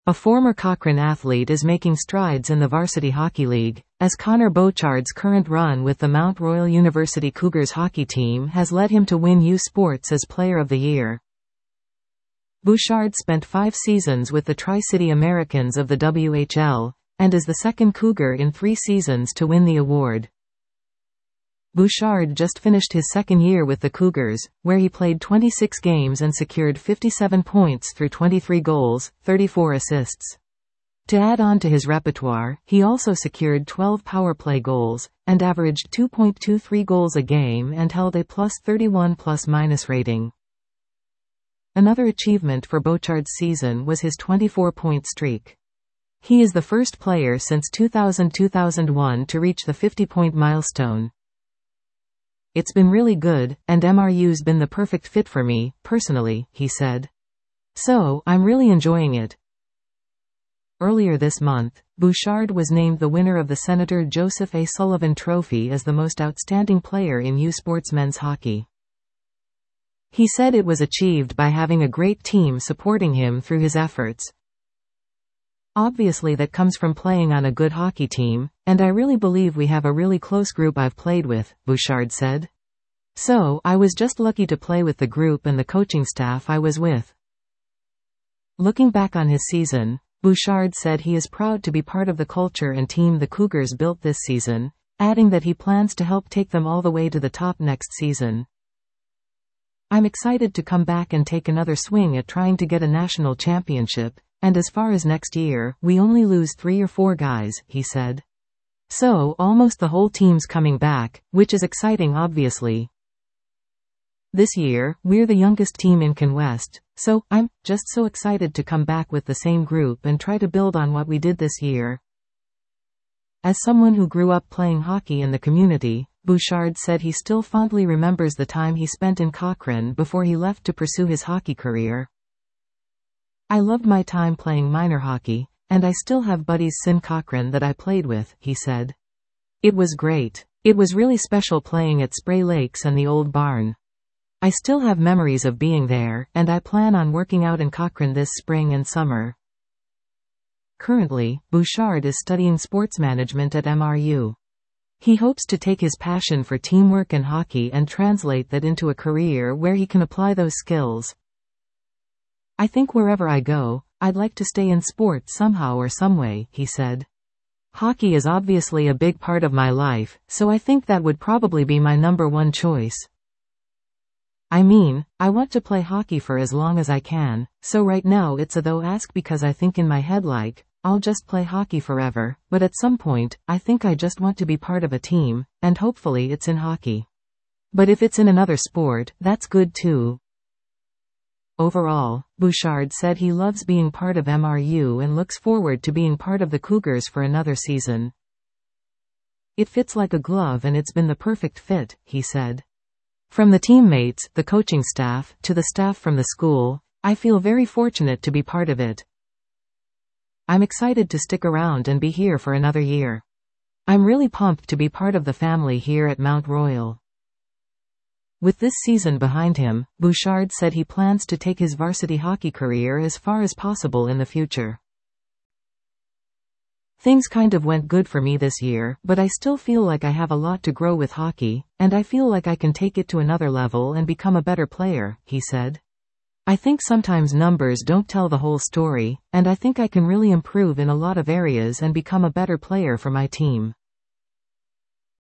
A former Cochrane athlete is making strides in the Varsity Hockey League, as Connor Beauchard's current run with the Mount Royal University Cougars hockey team has led him to win U Sports as Player of the Year. Bouchard spent 5 seasons with the Tri-City Americans of the WHL, and is the second Cougar in 3 seasons to win the award. Bouchard just finished his second year with the Cougars, where he played 26 games and secured 57 points through 23 goals, 34 assists. To add on to his repertoire, he also secured 12 power play goals, and averaged 2.23 goals a game and held a +31 rating. Another achievement for Beauchard's season was his 24-point streak. He is the first player since 2000-2001 to reach the 50-point milestone. It's been really good, and MRU's been the perfect fit for me, personally, he said. So, I'm really enjoying it. Earlier this month, Bouchard was named the winner of the Senator Joseph A. Sullivan Trophy as the most outstanding player in U Sports men's hockey. He said it was achieved by having a great team supporting him through his efforts. Obviously that comes from playing on a good hockey team, and I really believe we have a really close group I've played with, Bouchard said. So, I was just lucky to play with the group and the coaching staff I was with. Looking back on his season, Bouchard said he is proud to be part of the culture and team the Cougars built this season, adding that he plans to help take them all the way to the top next season. I'm excited to come back and take another swing at trying to get a national championship. And as far as next year, we only lose 3 or 4 guys, he said. So, almost the whole team's coming back, which is exciting obviously. This year, we're the youngest team in CanWest, so, I'm just so excited to come back with the same group and try to build on what we did this year. As someone who grew up playing hockey in the community, Bouchard said he still fondly remembers the time he spent in Cochrane before he left to pursue his hockey career. I loved my time playing minor hockey, and I still have buddies in Cochrane that I played with, he said. It was great. It was really special playing at Spray Lakes and the old barn. I still have memories of being there, and I plan on working out in Cochrane this spring and summer. Currently, Bouchard is studying sports management at MRU. He hopes to take his passion for teamwork and hockey and translate that into a career where he can apply those skills. I think wherever I go, I'd like to stay in sports somehow or someway, he said. Hockey is obviously a big part of my life, so I think that would probably be my number one choice. I mean, I want to play hockey for as long as I can, so right now it's a though ask because I think in my head like, I'll just play hockey forever, but at some point, I think I just want to be part of a team, and hopefully it's in hockey. But if it's in another sport, that's good too. Overall, Bouchard said he loves being part of MRU and looks forward to being part of the Cougars for another season. It fits like a glove and it's been the perfect fit, he said. From the teammates, the coaching staff, to the staff from the school, I feel very fortunate to be part of it. I'm excited to stick around and be here for another year. I'm really pumped to be part of the family here at Mount Royal. With this season behind him, Bouchard said he plans to take his varsity hockey career as far as possible in the future. Things kind of went good for me this year, but I still feel like I have a lot to grow with hockey, and I feel like I can take it to another level and become a better player, he said. I think sometimes numbers don't tell the whole story, and I think I can really improve in a lot of areas and become a better player for my team.